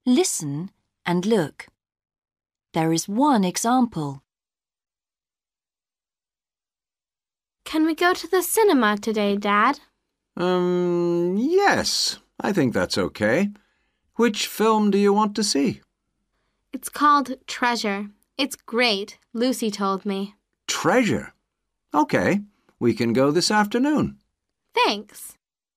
Listen and look. There is one example. Can we go to the cinema today, Dad? Yes, I think that's okay. Which film do you want to see? It's called Treasure. It's great, Lucy told me. Treasure? Okay, we can go this afternoon. Thanks.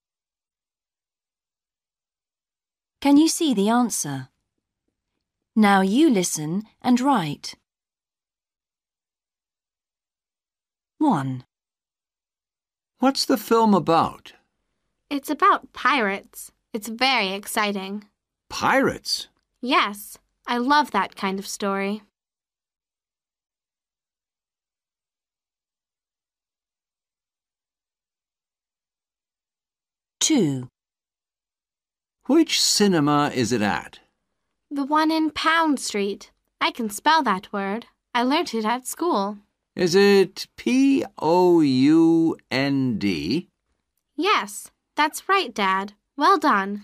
Can you see the answer? Now you listen and write. 1. What's the film about? It's about pirates. It's very exciting. Pirates? Yes, I love that kind of story. 2. Which cinema is it at? The one in Pound Street. I can spell that word. I learnt it at school. Is it Pound? Yes, that's right, Dad. Well done.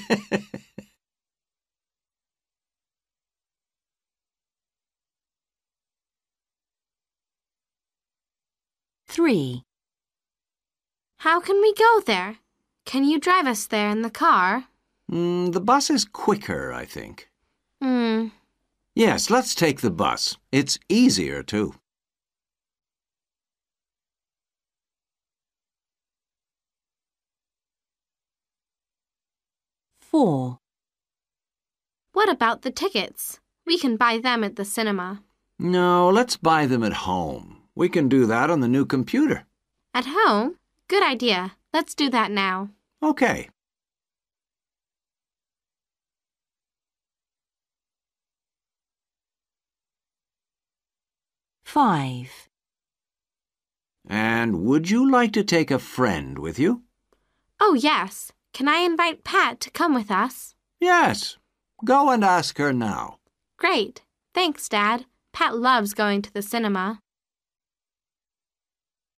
3. How can we go there? Can you drive us there in the car? The bus is quicker, I think. Hmm. Yes, let's take the bus. It's easier, too. 4. What about the tickets? We can buy them at the cinema. No, let's buy them at home. We can do that on the new computer. At home? Good idea. Let's do that now. Okay. Five. And would you like to take a friend with you? Oh, yes. Can I invite Pat to come with us? Yes. Go and ask her now. Great. Thanks, Dad. Pat loves going to the cinema.